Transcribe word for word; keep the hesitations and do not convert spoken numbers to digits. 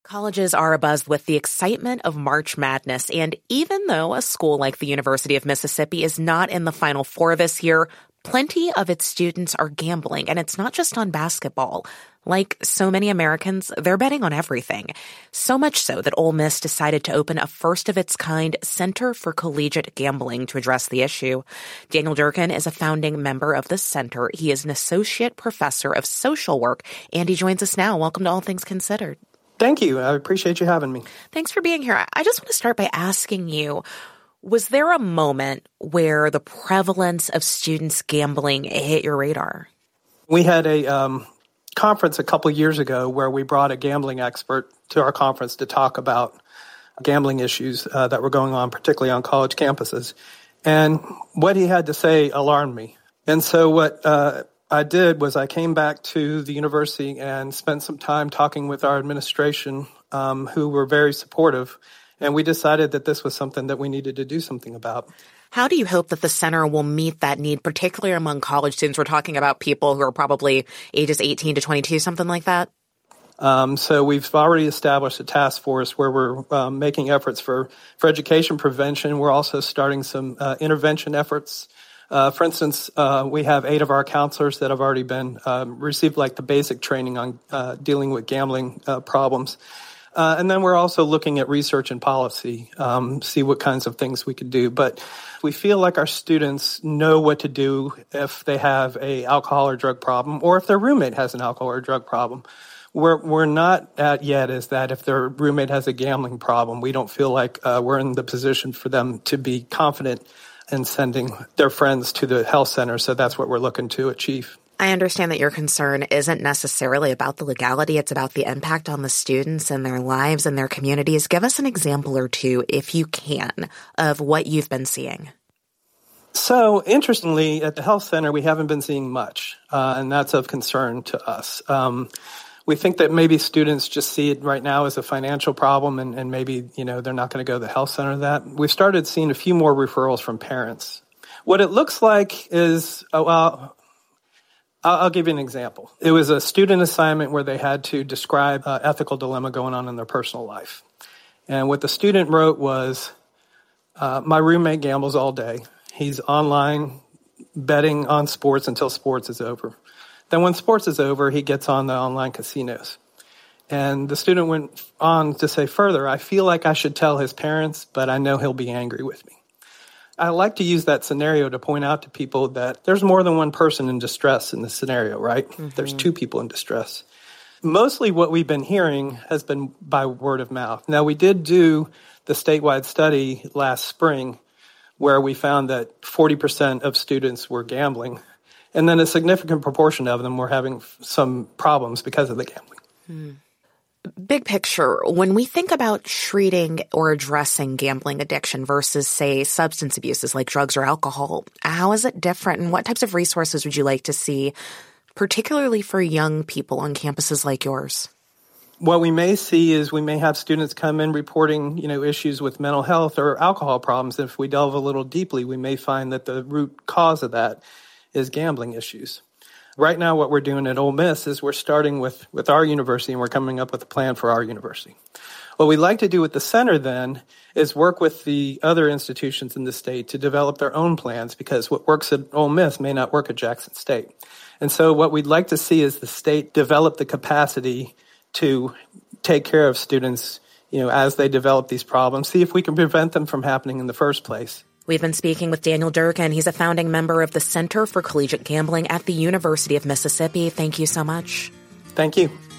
Colleges are abuzz with the excitement of March Madness, and even though a school like the University of Mississippi is not in the Final Four this year, plenty of its students are gambling, and it's not just on basketball. Like so many Americans, they're betting on everything. So much so that Ole Miss decided to open a first-of-its-kind Center for Collegiate Gambling to address the issue. Daniel Durkin is a founding member of the center. He is an associate professor of social work, and he joins us now. Welcome to All Things Considered. Thank you. I appreciate you having me. Thanks for being here. I just want to start by asking you, was there a moment where the prevalence of students gambling hit your radar? We had a um, conference a couple years ago where we brought a gambling expert to our conference to talk about gambling issues uh, that were going on, particularly on college campuses. And what he had to say alarmed me. And so what uh, I did was I came back to the university and spent some time talking with our administration, um, who were very supportive. And we decided that this was something that we needed to do something about. How do you hope that the center will meet that need, particularly among college students? We're talking about people who are probably ages eighteen to twenty-two, something like that. Um, so we've already established a task force where we're um, making efforts for, for education prevention. We're also starting some uh, intervention efforts. Uh, for instance, uh, we have eight of our counselors that have already been um, received like the basic training on uh, dealing with gambling uh, problems. Uh, and then we're also looking at research and policy, um, see what kinds of things we could do. But we feel like our students know what to do if they have a alcohol or drug problem, or if their roommate has an alcohol or drug problem. Where we're not at yet is that if their roommate has a gambling problem, we don't feel like uh, we're in the position for them to be confident in sending their friends to the health center. So that's what we're looking to achieve. I understand that your concern isn't necessarily about the legality. It's about the impact on the students and their lives and their communities. Give us an example or two, if you can, of what you've been seeing. So, interestingly, at the health center, we haven't been seeing much, uh, and that's of concern to us. Um, we think that maybe students just see it right now as a financial problem, and, and maybe, you know, they're not going to go to the health center. That we've started seeing a few more referrals from parents. What it looks like is, oh, well, I'll give you an example. It was a student assignment where they had to describe an ethical dilemma going on in their personal life. And what the student wrote was, uh, my roommate gambles all day. He's online betting on sports until sports is over. Then when sports is over, he gets on the online casinos. And the student went on to say further, I feel like I should tell his parents, but I know he'll be angry with me. I like to use that scenario to point out to people that there's more than one person in distress in this scenario, right? Mm-hmm. There's two people in distress. Mostly what we've been hearing has been by word of mouth. Now, we did do the statewide study last spring where we found that forty percent of students were gambling, and then a significant proportion of them were having some problems because of the gambling. Mm. Big picture, when we think about treating or addressing gambling addiction versus, say, substance abuses like drugs or alcohol, how is it different, and what types of resources would you like to see, particularly for young people on campuses like yours? What we may see is we may have students come in reporting, you know, issues with mental health or alcohol problems. If we delve a little deeply, we may find that the root cause of that is gambling issues. Right now, what we're doing at Ole Miss is we're starting with, with our university, and we're coming up with a plan for our university. What we'd like to do with the center, then, is work with the other institutions in the state to develop their own plans, because what works at Ole Miss may not work at Jackson State. And so what we'd like to see is the state develop the capacity to take care of students, you know, as they develop these problems, see if we can prevent them from happening in the first place. We've been speaking with Daniel Durkin. He's a founding member of the Center for Collegiate Gambling at the University of Mississippi. Thank you so much. Thank you.